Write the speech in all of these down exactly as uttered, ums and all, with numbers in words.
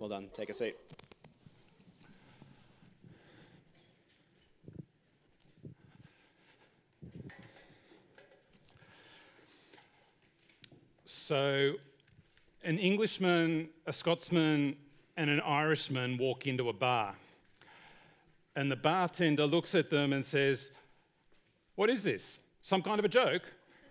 Well done. Take a seat. So, an Englishman, a Scotsman, and an Irishman walk into a bar. And the bartender looks at them and says, "What is this? Some kind of a joke?"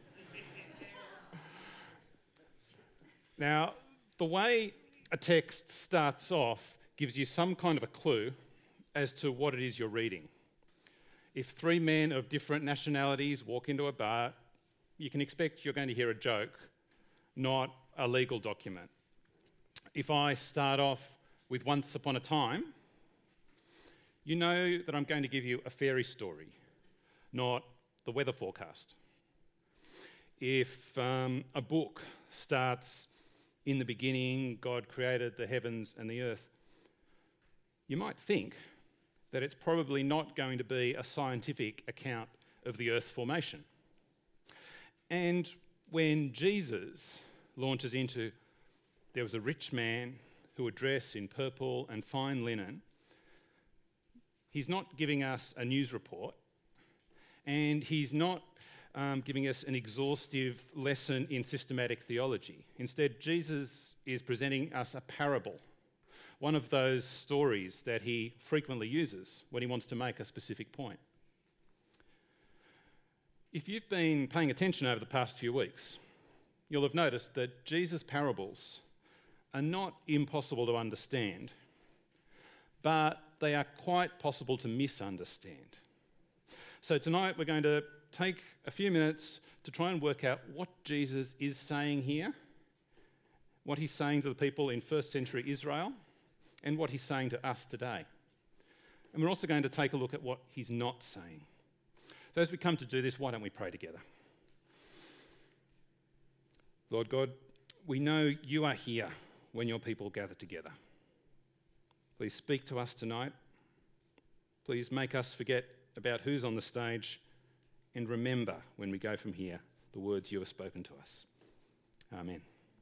Now, the way a text starts off gives you some kind of a clue as to what it is you're reading. If three men of different nationalities walk into a bar, you can expect you're going to hear a joke, not a legal document. If I start off with once upon a time, you know that I'm going to give you a fairy story, not the weather forecast. If um, a book starts, "In the beginning, God created the heavens and the earth," you might think that it's probably not going to be a scientific account of the earth's formation. And when Jesus launches into, "There was a rich man who would dress in purple and fine linen," he's not giving us a news report, and he's not um, giving us an exhaustive lesson in systematic theology. Instead, Jesus is presenting us a parable, one of those stories that he frequently uses when he wants to make a specific point. If you've been paying attention over the past few weeks, you'll have noticed that Jesus' parables are not impossible to understand, but they are quite possible to misunderstand. So tonight we're going to take a few minutes to try and work out what Jesus is saying here, what he's saying to the people in first century Israel, and what he's saying to us today. And we're also going to take a look at what he's not saying. So as we come to do this, why don't we pray together? Lord God, we know you are here when your people gather together. Please speak to us tonight. Please make us forget about who's on the stage, and remember when we go from here the words you have spoken to us. Amen.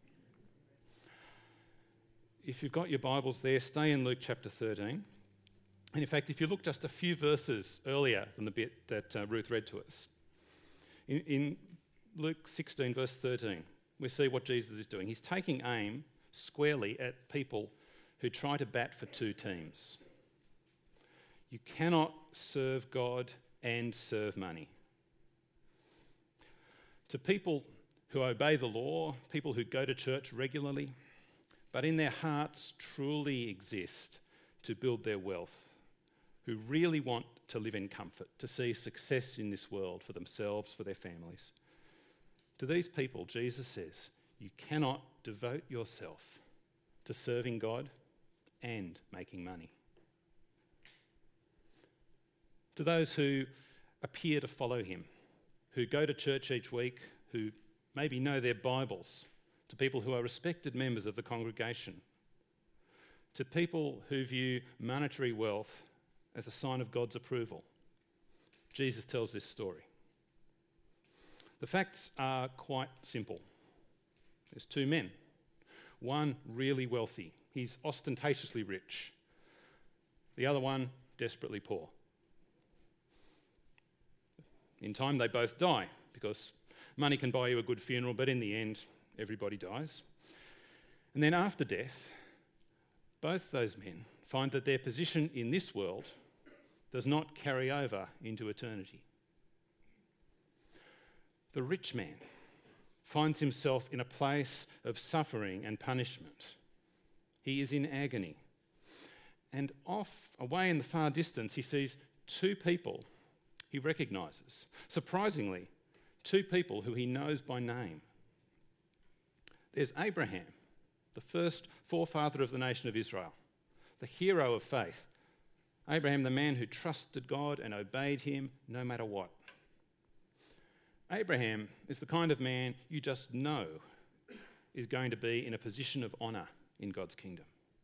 If you've got your Bibles there, stay in Luke chapter thirteen. And in fact, if you look just a few verses earlier than the bit that uh, Ruth read to us, in, in Luke sixteen, verse thirteen, we see what Jesus is doing. He's taking aim squarely at people who try to bat for two teams. You cannot serve God and serve money. To people who obey the law, people who go to church regularly, but in their hearts truly exist to build their wealth, who really want to live in comfort, to see success in this world for themselves, for their families. To these people, Jesus says, you cannot devote yourself to serving God and making money. To those who appear to follow him, who go to church each week, who maybe know their Bibles, to people who are respected members of the congregation, to people who view monetary wealth as a sign of God's approval, Jesus tells this story. The facts are quite simple. There's two men. One really wealthy. He's ostentatiously rich. The other one desperately poor. In time, they both die because money can buy you a good funeral, but in the end, everybody dies. And then after death, both those men find that their position in this world does not carry over into eternity. The rich man finds himself in a place of suffering and punishment. He is in agony. And off, away in the far distance, he sees two people he recognises. Surprisingly, two people who he knows by name. There's Abraham, the first forefather of the nation of Israel, the hero of faith. Abraham, the man who trusted God and obeyed him no matter what. Abraham is the kind of man you just know is going to be in a position of honour in God's kingdom.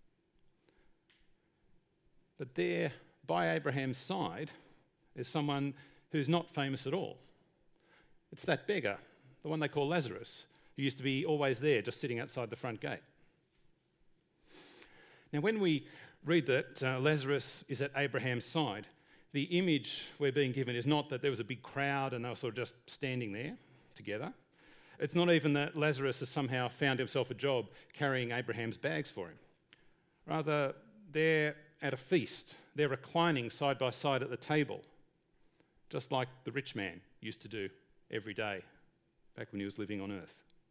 But there, by Abraham's side, is someone who's not famous at all. It's that beggar, the one they call Lazarus, who used to be always there, just sitting outside the front gate. Now, when we read that uh, Lazarus is at Abraham's side, the image we're being given is not that there was a big crowd and they were sort of just standing there together. It's not even that Lazarus has somehow found himself a job carrying Abraham's bags for him. Rather, they're at a feast. They're reclining side by side at the table, just like the rich man used to do every day back when he was living on earth.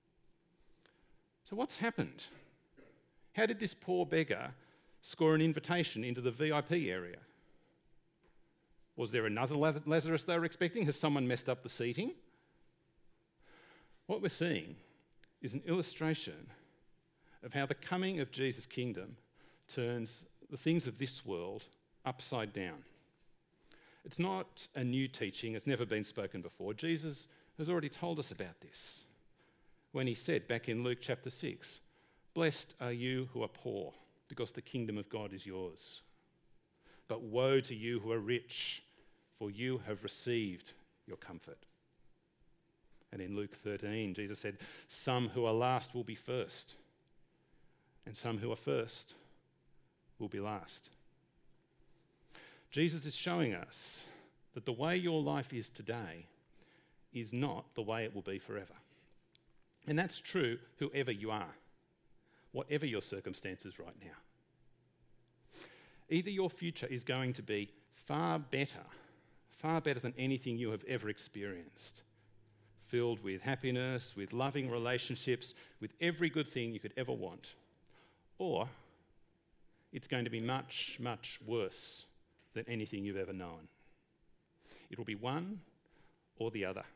So what's happened? How did this poor beggar score an invitation into the V I P area? Was there another Lazarus they were expecting? Has someone messed up the seating? What we're seeing is an illustration of how the coming of Jesus' kingdom turns the things of this world upside down. It's not a new teaching, it's never been spoken before. Jesus has already told us about this when he said back in Luke chapter six, "Blessed are you who are poor, because the kingdom of God is yours. But woe to you who are rich, for you have received your comfort." And in Luke thirteen, Jesus said, "Some who are last will be first, and some who are first will be last." Jesus is showing us that the way your life is today is not the way it will be forever. And that's true whoever you are, whatever your circumstances right now. Either your future is going to be far better, far better than anything you have ever experienced, filled with happiness, with loving relationships, with every good thing you could ever want, or it's going to be much, much worse than anything you've ever known. It will be one or the other.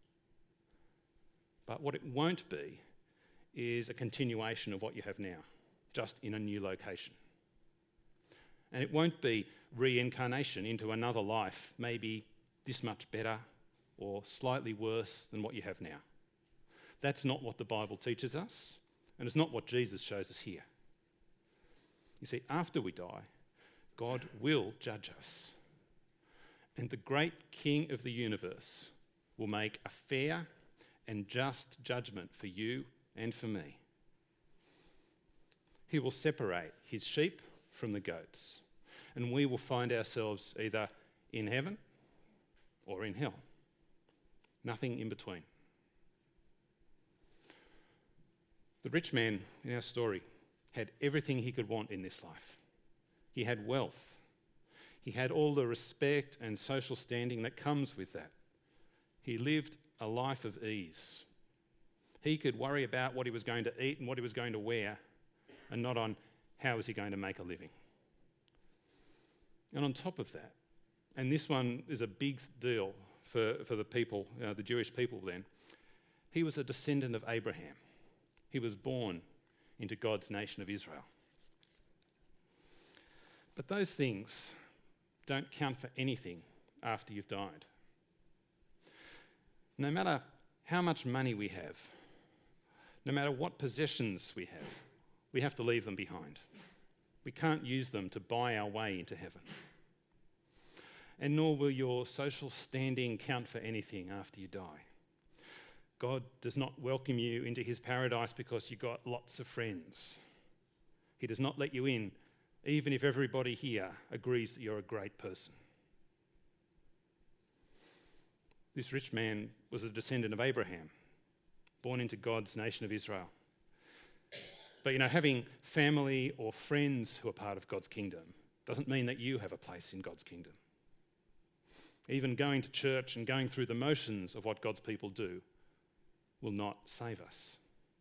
But what it won't be is a continuation of what you have now, just in a new location. And it won't be reincarnation into another life, maybe this much better or slightly worse than what you have now. That's not what the Bible teaches us, and it's not what Jesus shows us here. You see, after we die, God will judge us. And the great King of the universe will make a fair and just judgment for you and for me. He will separate his sheep from the goats, and we will find ourselves either in heaven or in hell. Nothing in between. The rich man in our story had everything he could want in this life. He had wealth. He had all the respect and social standing that comes with that. He lived a life of ease. He could worry about what he was going to eat and what he was going to wear, and not on how was he going to make a living. And on top of that, and this one is a big deal for, for the people, uh, the Jewish people then, he was a descendant of Abraham. He was born into God's nation of Israel. But those things don't count for anything after you've died. No matter how much money we have, no matter what possessions we have, we have to leave them behind. We can't use them to buy our way into heaven. And nor will your social standing count for anything after you die. God does not welcome you into his paradise because you got lots of friends. He does not let you in even if everybody here agrees that you're a great person. This rich man was a descendant of Abraham, born into God's nation of Israel. But, you know, having family or friends who are part of God's kingdom doesn't mean that you have a place in God's kingdom. Even going to church and going through the motions of what God's people do will not save us.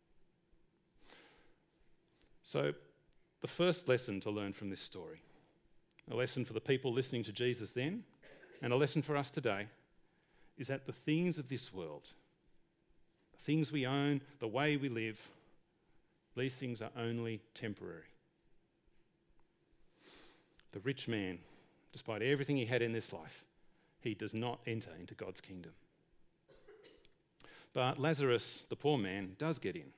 So, the first lesson to learn from this story, a lesson for the people listening to Jesus then, and a lesson for us today, is that the things of this world, the things we own, the way we live, these things are only temporary. The rich man, despite everything he had in this life, he does not enter into God's kingdom. But Lazarus, the poor man, does get in.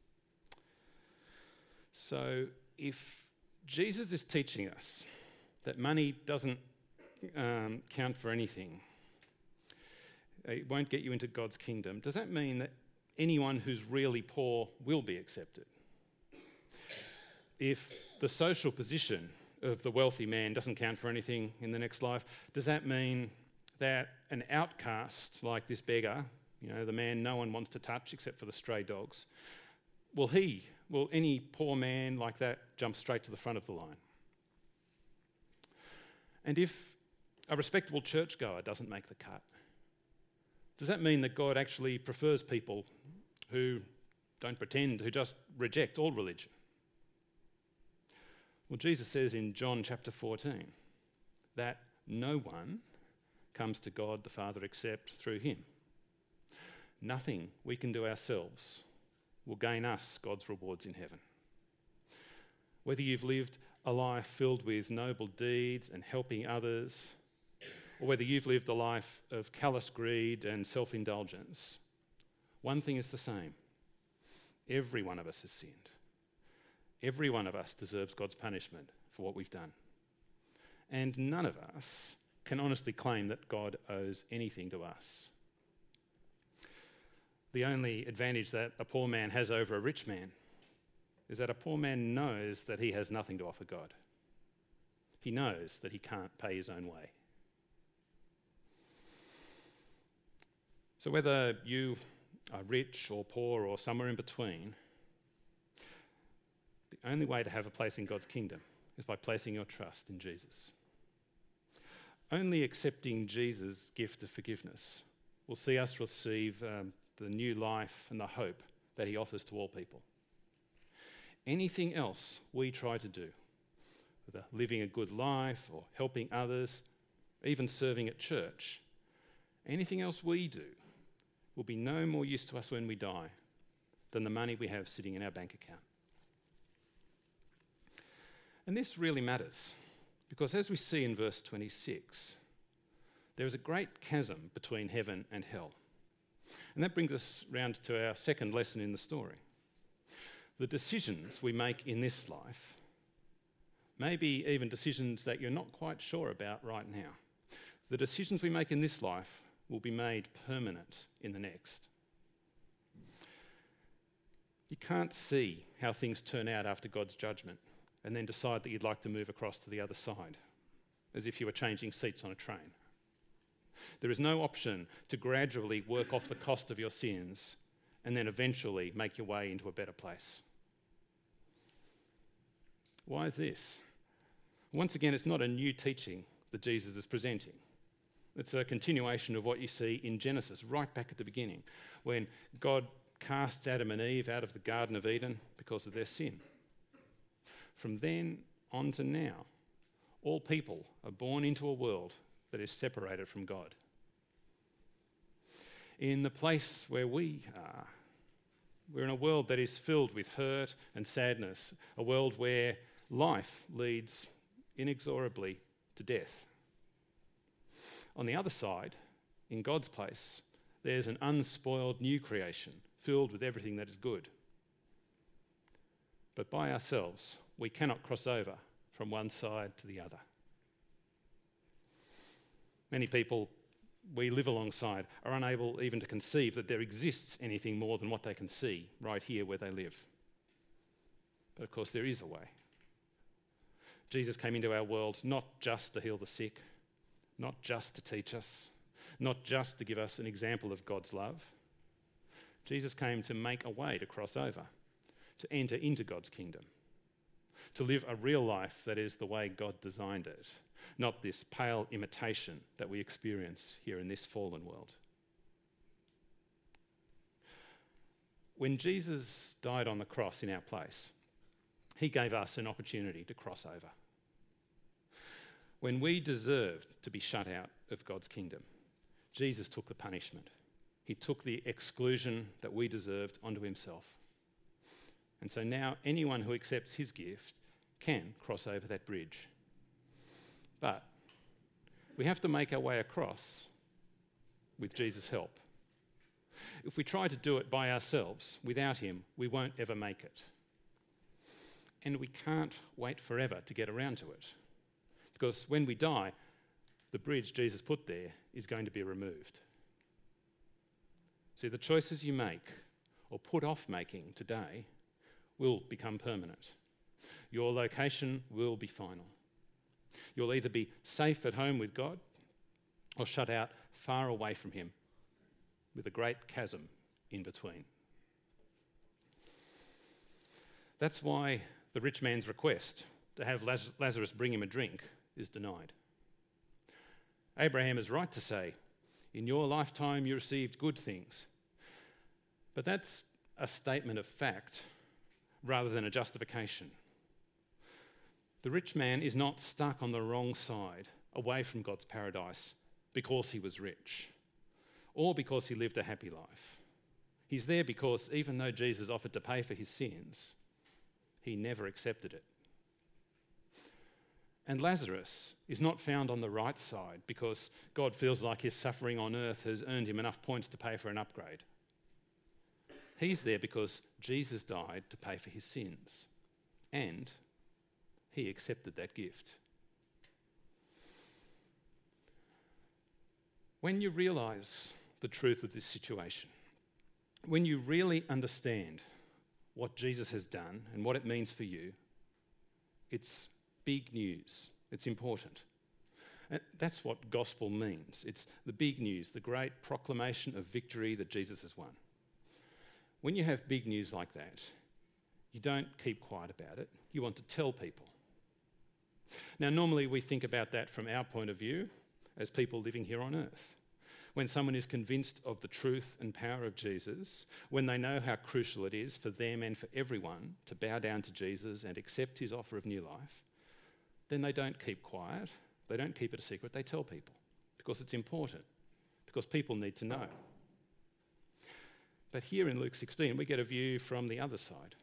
So if Jesus is teaching us that money doesn't um, count for anything, it won't get you into God's kingdom, does that mean that anyone who's really poor will be accepted? If the social position of the wealthy man doesn't count for anything in the next life, does that mean that an outcast like this beggar, you know, the man no one wants to touch except for the stray dogs, will he, will any poor man like that jump straight to the front of the line? And if a respectable churchgoer doesn't make the cut, does that mean that God actually prefers people who don't pretend, who just reject all religion? Well, Jesus says in John chapter fourteen that no one comes to God the Father except through him. Nothing we can do ourselves will gain us God's rewards in heaven. Whether you've lived a life filled with noble deeds and helping others, or whether you've lived a life of callous greed and self-indulgence, one thing is the same. Every one of us has sinned. Every one of us deserves God's punishment for what we've done. And none of us can honestly claim that God owes anything to us. The only advantage that a poor man has over a rich man is that a poor man knows that he has nothing to offer God. He knows that he can't pay his own way. So whether you are rich or poor or somewhere in between, the only way to have a place in God's kingdom is by placing your trust in Jesus. Only accepting Jesus' gift of forgiveness will see us receive um, the new life and the hope that he offers to all people. Anything else we try to do, whether living a good life or helping others, even serving at church, anything else we do will be no more use to us when we die than the money we have sitting in our bank account. And this really matters because, as we see in verse twenty-six, there is a great chasm between heaven and hell. And that brings us round to our second lesson in the story. The decisions we make in this life, maybe even decisions that you're not quite sure about right now, the decisions we make in this life will be made permanent in the next. You can't see how things turn out after God's judgment and then decide that you'd like to move across to the other side, as if you were changing seats on a train. There is no option to gradually work off the cost of your sins and then eventually make your way into a better place. Why is this? Once again, it's not a new teaching that Jesus is presenting. It's a continuation of what you see in Genesis, right back at the beginning, when God casts Adam and Eve out of the Garden of Eden because of their sin. From then on to now, all people are born into a world that is separated from God. In the place where we are, we're in a world that is filled with hurt and sadness, a world where life leads inexorably to death. On the other side, in God's place, there's an unspoiled new creation filled with everything that is good. But by ourselves, we cannot cross over from one side to the other. Many people we live alongside are unable even to conceive that there exists anything more than what they can see right here where they live. But of course, there is a way. Jesus came into our world not just to heal the sick, not just to teach us, not just to give us an example of God's love. Jesus came to make a way to cross over, to enter into God's kingdom, to live a real life that is the way God designed it, not this pale imitation that we experience here in this fallen world. When Jesus died on the cross in our place, he gave us an opportunity to cross over. When we deserved to be shut out of God's kingdom, Jesus took the punishment. He took the exclusion that we deserved onto himself. And so now anyone who accepts his gift can cross over that bridge. But we have to make our way across with Jesus' help. If we try to do it by ourselves, without him, we won't ever make it. And we can't wait forever to get around to it. Because when we die, the bridge Jesus put there is going to be removed. See, the choices you make or put off making today will become permanent. your location will be final. You'll either be safe at home with God or shut out far away from him with a great chasm in between. That's why the rich man's request to have Laz- Lazarus bring him a drink is denied. Abraham is right to say, in your lifetime you received good things. But that's a statement of fact rather than a justification. The rich man is not stuck on the wrong side, away from God's paradise, because he was rich or because he lived a happy life. He's there because even though Jesus offered to pay for his sins, he never accepted it. And Lazarus is not found on the right side because God feels like his suffering on earth has earned him enough points to pay for an upgrade. He's there because Jesus died to pay for his sins, and he accepted that gift. When you realise the truth of this situation, when you really understand what Jesus has done and what it means for you, it's big news. It's important. And that's what gospel means. It's the big news, the great proclamation of victory that Jesus has won. When you have big news like that, you don't keep quiet about it. You want to tell people. Now, normally we think about that from our point of view as people living here on earth. When someone is convinced of the truth and power of Jesus, when they know how crucial it is for them and for everyone to bow down to Jesus and accept his offer of new life, then they don't keep quiet, they don't keep it a secret, they tell people because it's important, because people need to know. But here in Luke sixteen, we get a view from the other side.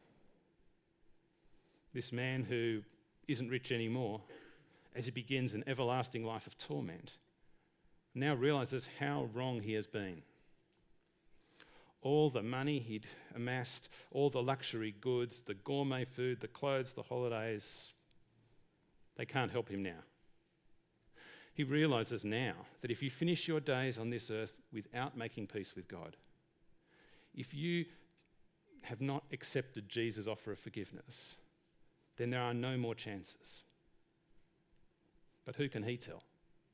This man who isn't rich anymore, as he begins an everlasting life of torment, now realises how wrong he has been. All the money he'd amassed, all the luxury goods, the gourmet food, the clothes, the holidays, they can't help him now. He realises now that if you finish your days on this earth without making peace with God, if you have not accepted Jesus' offer of forgiveness, then there are no more chances. But who can he tell?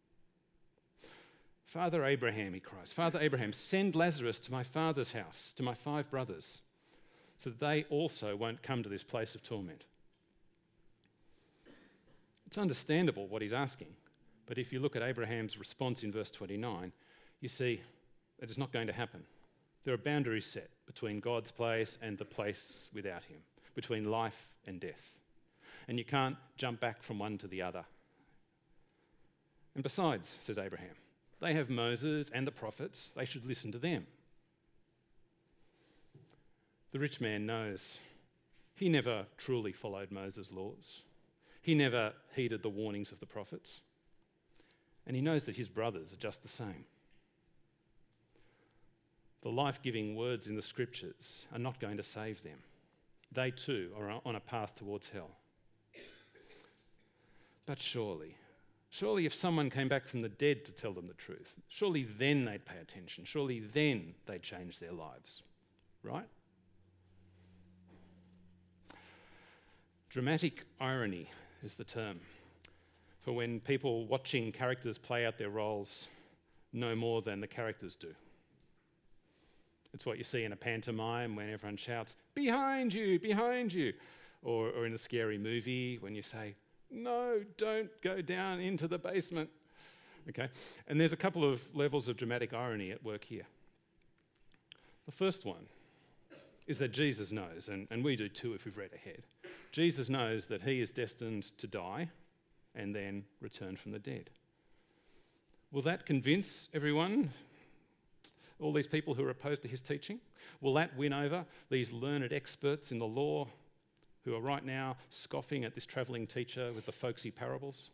Father Abraham, he cries, Father Abraham, send Lazarus to my father's house, to my five brothers, so that they also won't come to this place of torment. It's understandable what he's asking, but if you look at Abraham's response in verse twenty-nine, you see that it's not going to happen. There are boundaries set between God's place and the place without him, between life and death. And you can't jump back from one to the other. And besides, says Abraham, they have Moses and the prophets. They should listen to them. The rich man knows he never truly followed Moses' laws. He never heeded the warnings of the prophets. And he knows that his brothers are just the same. The life-giving words in the scriptures are not going to save them. They too are on a path towards hell. But surely, surely if someone came back from the dead to tell them the truth, surely then they'd pay attention. Surely then they'd change their lives. Right? Dramatic irony is the term for when people watching characters play out their roles know more than the characters do. It's what you see in a pantomime when everyone shouts, "Behind you, behind you," or, or in a scary movie when you say, "No, don't go down into the basement." Okay, and there's a couple of levels of dramatic irony at work here. The first one is that Jesus knows, and, and we do too if we've read ahead. Jesus knows that he is destined to die and then return from the dead. Will that convince everyone, all these people who are opposed to his teaching? Will that win over these learned experts in the law who are right now scoffing at this travelling teacher with the folksy parables?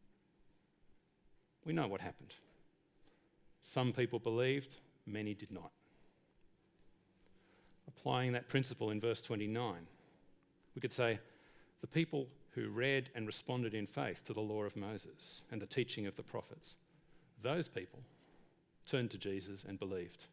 We know what happened. Some people believed, many did not. Applying that principle in verse twenty-nine, we could say the people who read and responded in faith to the law of Moses and the teaching of the prophets, those people turned to Jesus and believed.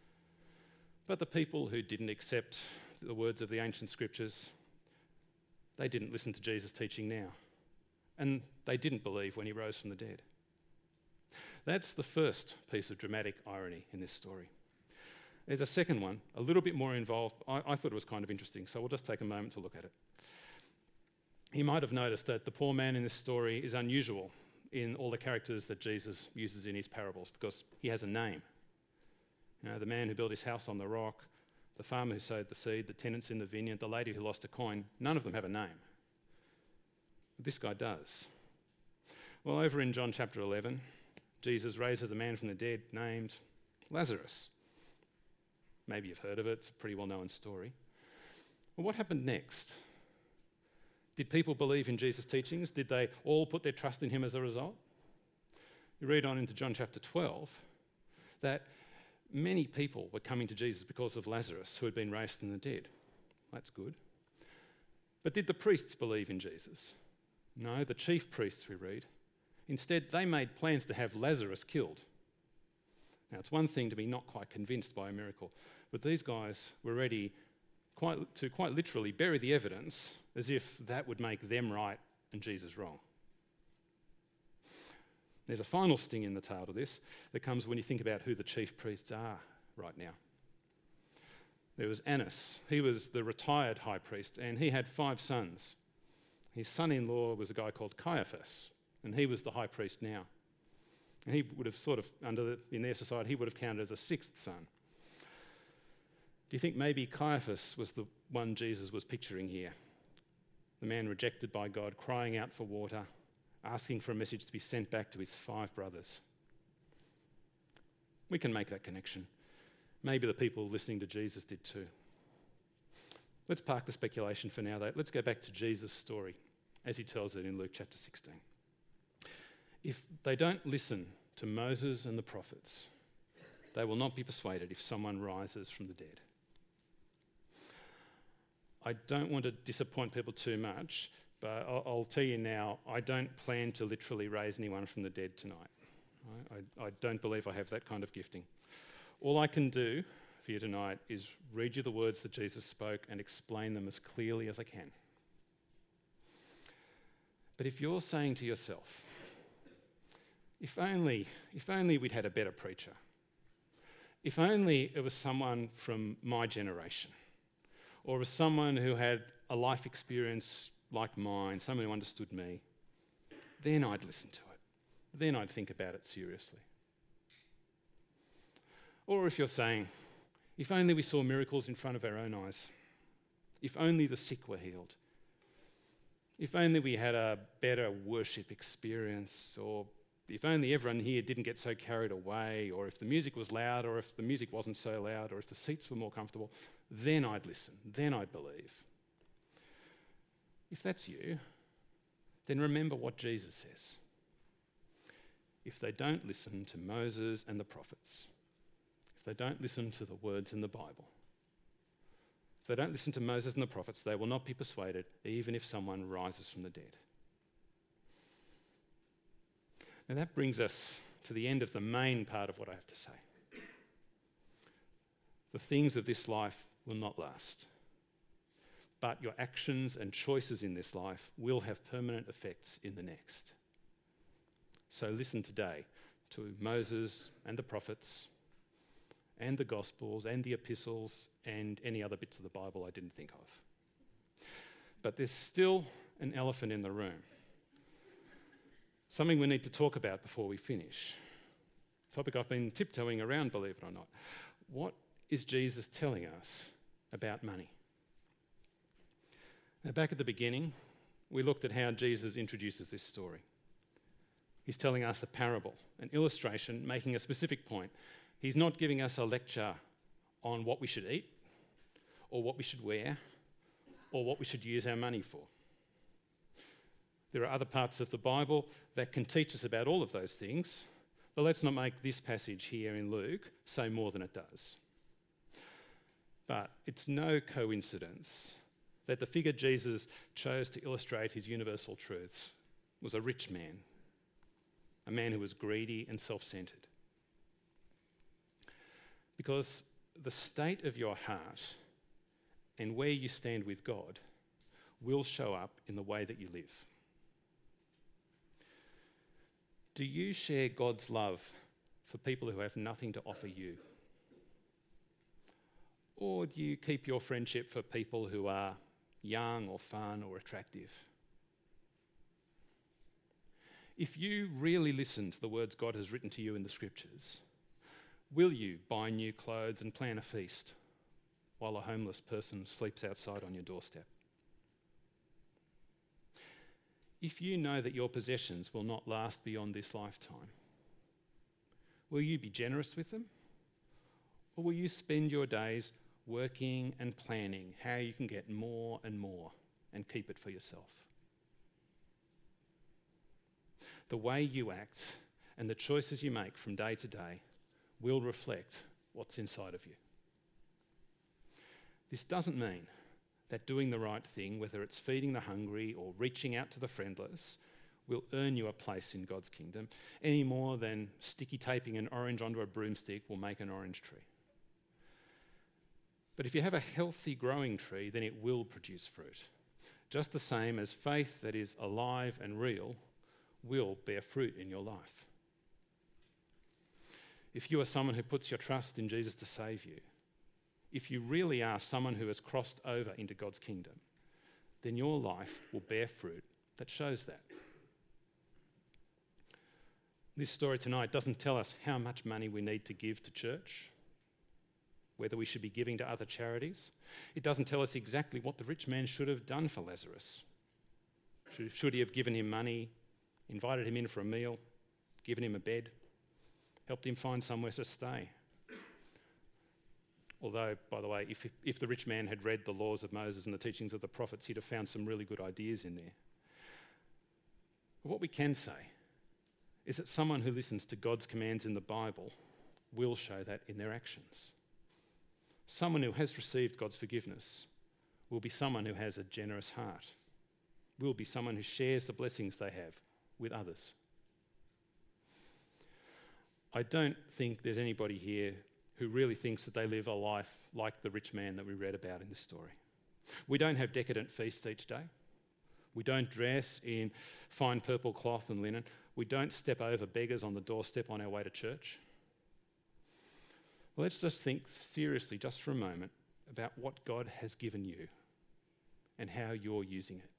But the people who didn't accept the words of the ancient scriptures, they didn't listen to Jesus' teaching now. And they didn't believe when he rose from the dead. That's the first piece of dramatic irony in this story. There's a second one, a little bit more involved. I, I thought it was kind of interesting, so we'll just take a moment to look at it. You might have noticed that the poor man in this story is unusual in all the characters that Jesus uses in his parables because he has a name. You know, the man who built his house on the rock, the farmer who sowed the seed, the tenants in the vineyard, the lady who lost a coin, none of them have a name. But this guy does. Well, over in John chapter eleven, Jesus raises a man from the dead named Lazarus. Maybe you've heard of it, it's a pretty well-known story. Well, what happened next? Did people believe in Jesus' teachings? Did they all put their trust in him as a result? You read on into John chapter twelve, that many people were coming to Jesus because of Lazarus, who had been raised from the dead. That's good. But did the priests believe in Jesus? No, the chief priests, we read. Instead, they made plans to have Lazarus killed. Now, it's one thing to be not quite convinced by a miracle, but these guys were ready quite, to quite literally bury the evidence as if that would make them right and Jesus wrong. There's a final sting in the tail to this that comes when you think about who the chief priests are right now. There was Annas. He was the retired high priest, and he had five sons. His son-in-law was a guy called Caiaphas, and he was the high priest now. And he would have sort of, under the, in their society, he would have counted as a sixth son. Do you think maybe Caiaphas was the one Jesus was picturing here? The man rejected by God, crying out for water, asking for a message to be sent back to his five brothers. We can make that connection. Maybe the people listening to Jesus did too. Let's park the speculation for now, though. Let's go back to Jesus' story as he tells it in Luke chapter sixteen. If they don't listen to Moses and the prophets, they will not be persuaded if someone rises from the dead. I don't want to disappoint people too much, but I'll, I'll tell you now, I don't plan to literally raise anyone from the dead tonight. I, I, I don't believe I have that kind of gifting. All I can do for you tonight is read you the words that Jesus spoke and explain them as clearly as I can. But if you're saying to yourself, if only, if only we'd had a better preacher, if only it was someone from my generation, or was someone who had a life experience like mine, someone who understood me, then I'd listen to it. Then I'd think about it seriously. Or if you're saying, if only we saw miracles in front of our own eyes, if only the sick were healed, if only we had a better worship experience, or if only everyone here didn't get so carried away, or if the music was loud, or if the music wasn't so loud, or if the seats were more comfortable, then I'd listen, then I'd believe. If that's you, then remember what Jesus says. If they don't listen to Moses and the prophets, if they don't listen to the words in the Bible, if they don't listen to Moses and the prophets, they will not be persuaded, even if someone rises from the dead. Now that brings us to the end of the main part of what I have to say. The things of this life will not last, but your actions and choices in this life will have permanent effects in the next. So listen today to Moses and the prophets and the Gospels and the epistles and any other bits of the Bible I didn't think of. But there's still an elephant in the room. Something we need to talk about before we finish. A topic I've been tiptoeing around, believe it or not. What is Jesus telling us about money? Now, back at the beginning, we looked at how Jesus introduces this story. He's telling us a parable, an illustration, making a specific point. He's not giving us a lecture on what we should eat, or what we should wear, or what we should use our money for. There are other parts of the Bible that can teach us about all of those things, but let's not make this passage here in Luke say more than it does. But it's no coincidence that the figure Jesus chose to illustrate his universal truths was a rich man, a man who was greedy and self-centered. Because the state of your heart and where you stand with God will show up in the way that you live. Do you share God's love for people who have nothing to offer you? Or do you keep your friendship for people who are young or fun or attractive? If you really listen to the words God has written to you in the scriptures, will you buy new clothes and plan a feast while a homeless person sleeps outside on your doorstep? If you know that your possessions will not last beyond this lifetime, will you be generous with them? Or will you spend your days working and planning how you can get more and more and keep it for yourself? The way you act and the choices you make from day to day will reflect what's inside of you. This doesn't mean that doing the right thing, whether it's feeding the hungry or reaching out to the friendless, will earn you a place in God's kingdom any more than sticky taping an orange onto a broomstick will make an orange tree. But if you have a healthy growing tree, then it will produce fruit. Just the same as faith that is alive and real will bear fruit in your life. If you are someone who puts your trust in Jesus to save you, if you really are someone who has crossed over into God's kingdom, then your life will bear fruit that shows that. This story tonight doesn't tell us how much money we need to give to church, whether we should be giving to other charities. It doesn't tell us exactly what the rich man should have done for Lazarus. Should, should he have given him money, invited him in for a meal, given him a bed, helped him find somewhere to stay? Although, by the way, if, if the rich man had read the laws of Moses and the teachings of the prophets, he'd have found some really good ideas in there. But what we can say is that someone who listens to God's commands in the Bible will show that in their actions. Someone who has received God's forgiveness will be someone who has a generous heart, will be someone who shares the blessings they have with others. I don't think there's anybody here who really thinks that they live a life like the rich man that we read about in this story. We don't have decadent feasts each day. We don't dress in fine purple cloth and linen. We don't step over beggars on the doorstep on our way to church. Well, let's just think seriously, just for a moment, about what God has given you and how you're using it.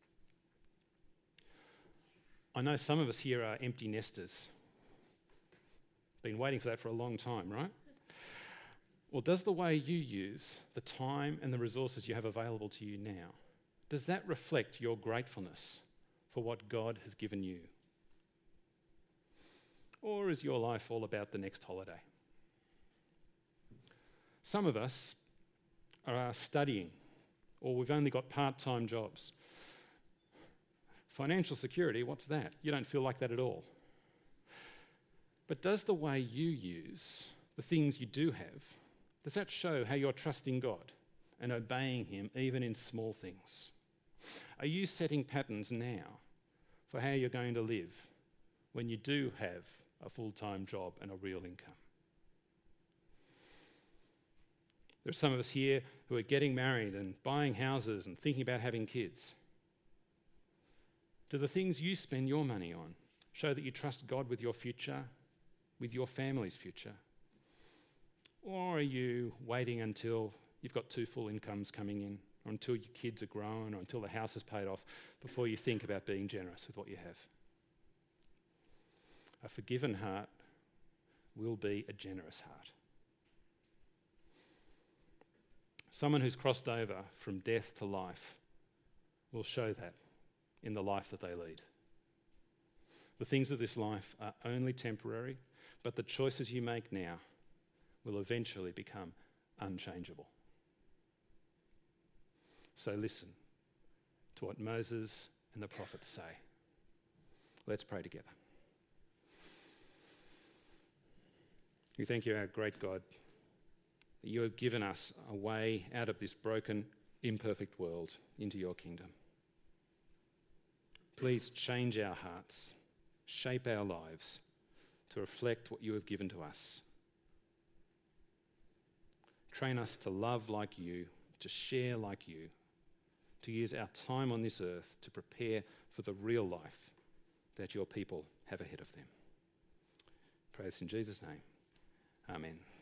I know some of us here are empty nesters. Been waiting for that for a long time, right? Well, does the way you use the time and the resources you have available to you now, does that reflect your gratefulness for what God has given you? Or is your life all about the next holiday? Some of us are studying, or we've only got part-time jobs. Financial security, what's that? You don't feel like that at all. But does the way you use the things you do have, does that show how you're trusting God and obeying Him even in small things? Are you setting patterns now for how you're going to live when you do have a full-time job and a real income? There are some of us here who are getting married and buying houses and thinking about having kids. Do the things you spend your money on show that you trust God with your future, with your family's future? Or are you waiting until you've got two full incomes coming in, or until your kids are grown, or until the house is paid off, before you think about being generous with what you have? A forgiven heart will be a generous heart. Someone who's crossed over from death to life will show that in the life that they lead. The things of this life are only temporary, but the choices you make now will eventually become unchangeable. So listen to what Moses and the prophets say. Let's pray together. We thank you, our great God, that you have given us a way out of this broken, imperfect world into your kingdom. Please change our hearts, shape our lives to reflect what you have given to us. Train us to love like you, to share like you, to use our time on this earth to prepare for the real life that your people have ahead of them. Pray this in Jesus' name. Amen.